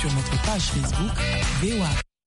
sur notre page Facebook VOA.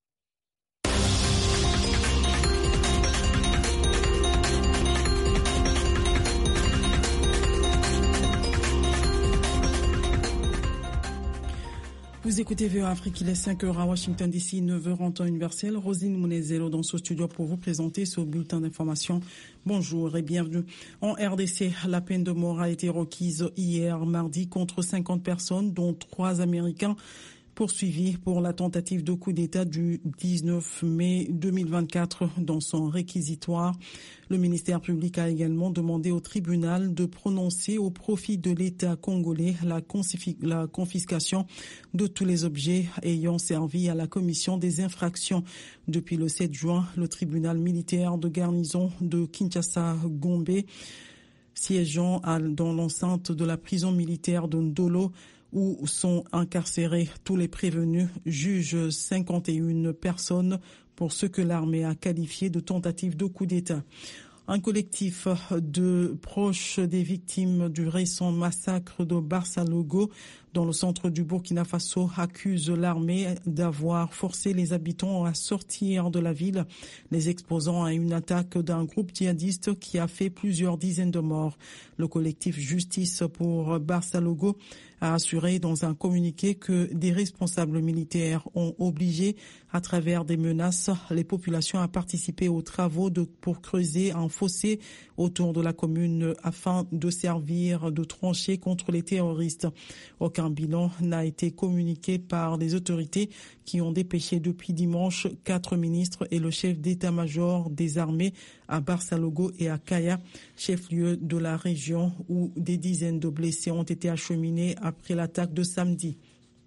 Vous écoutez VOA Afrique, il est 5h à Washington DC, 9h en temps universel. Rosine Mounezelo dans ce studio pour vous présenter ce bulletin d'information. Bonjour et bienvenue. En RDC, la peine de mort a été requise hier mardi contre 50 personnes, dont 3 Américains, poursuivis pour la tentative de coup d'État du 19 mai 2024 dans son réquisitoire. Le ministère public a également demandé au tribunal de prononcer au profit de l'État congolais la confiscation de tous les objets ayant servi à la commission des infractions. Depuis le 7 juin, le tribunal militaire de garnison de Kinshasa-Gombe, siégeant dans l'enceinte de la prison militaire de Ndolo, où sont incarcérés tous les prévenus, juge 51 personnes pour ce que l'armée a qualifié de tentative de coup d'État. Un collectif de proches des victimes du récent massacre de Barça-Logo dans le centre du Burkina Faso accuse l'armée d'avoir forcé les habitants à sortir de la ville, les exposant à une attaque d'un groupe djihadiste qui a fait plusieurs dizaines de morts. Le collectif Justice pour Barça-Logo a assuré dans un communiqué que des responsables militaires ont obligé, à travers des menaces, les populations à participer aux travaux pour creuser un fossé autour de la commune afin de servir de tranchée contre les terroristes. Aucun bilan n'a été communiqué par les autorités qui ont dépêché depuis dimanche 4 ministres et le chef d'état-major des armées à Barça-Logo et à Kaya, chef-lieu de la région où des dizaines de blessés ont été acheminés après l'attaque de samedi.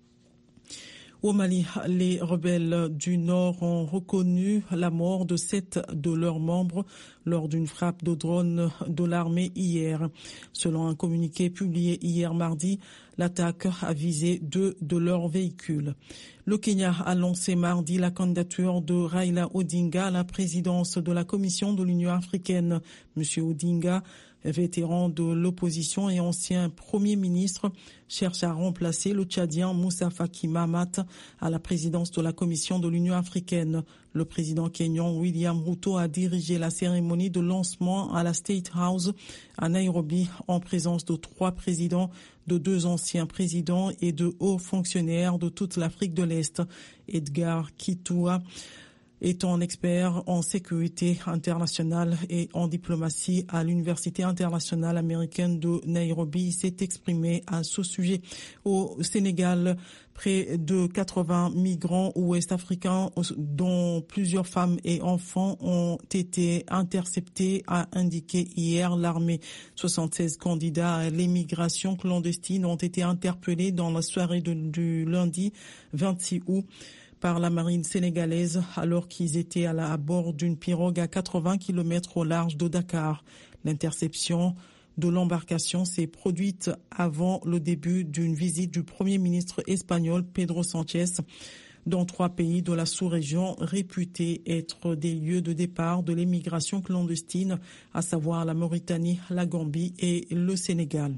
Au Mali, les rebelles du Nord ont reconnu la mort de 7 de leurs membres lors d'une frappe de drone de l'armée hier. Selon un communiqué publié hier mardi, l'attaque a visé 2 de leurs véhicules. Le Kenya a lancé mardi la candidature de Raila Odinga à la présidence de la Commission de l'Union africaine. Monsieur Odinga, vétéran de l'opposition et ancien Premier ministre, cherche à remplacer le Tchadien Moussa Faki Mahamat à la présidence de la Commission de l'Union africaine. Le président kényan William Ruto a dirigé la cérémonie de lancement à la State House à Nairobi en présence de 3 présidents, de 2 anciens présidents et de hauts fonctionnaires de toute l'Afrique de l'Est. Edgar Kitua, étant expert en sécurité internationale et en diplomatie à l'Université internationale américaine de Nairobi, s'est exprimé à ce sujet. Au Sénégal, près de 80 migrants ouest-africains, dont plusieurs femmes et enfants, ont été interceptés, a indiqué hier l'armée. 76 candidats à l'émigration clandestine ont été interpellés dans la soirée du lundi 26 août. Par la marine sénégalaise alors qu'ils étaient à bord d'une pirogue à 80 km au large de Dakar. L'interception de l'embarcation s'est produite avant le début d'une visite du Premier ministre espagnol Pedro Sánchez dans 3 pays de la sous-région réputés être des lieux de départ de l'émigration clandestine, à savoir la Mauritanie, la Gambie et le Sénégal.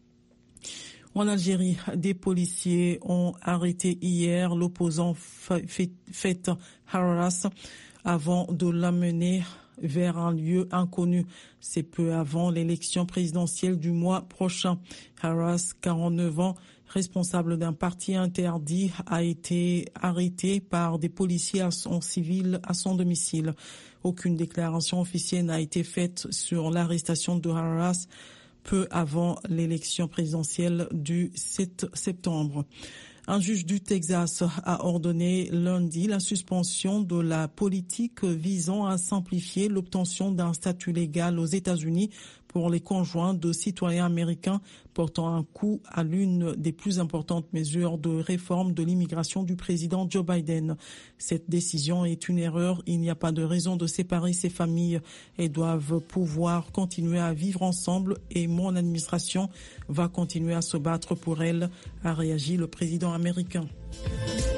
En Algérie, des policiers ont arrêté hier l'opposant Faith Harras avant de l'amener vers un lieu inconnu. C'est peu avant l'élection présidentielle du mois prochain. Harras, 49 ans, responsable d'un parti interdit, a été arrêté par des policiers en civil à son domicile. Aucune déclaration officielle n'a été faite sur l'arrestation de Harras peu avant l'élection présidentielle du 7 septembre. Un juge du Texas a ordonné lundi la suspension de la politique visant à simplifier l'obtention d'un statut légal aux États-Unis pour les conjoints de citoyens américains, portant un coup à l'une des plus importantes mesures de réforme de l'immigration du président Joe Biden. Cette décision est une erreur. Il n'y a pas de raison de séparer ces familles. Elles doivent pouvoir continuer à vivre ensemble et mon administration va continuer à se battre pour elles, a réagi le président américain.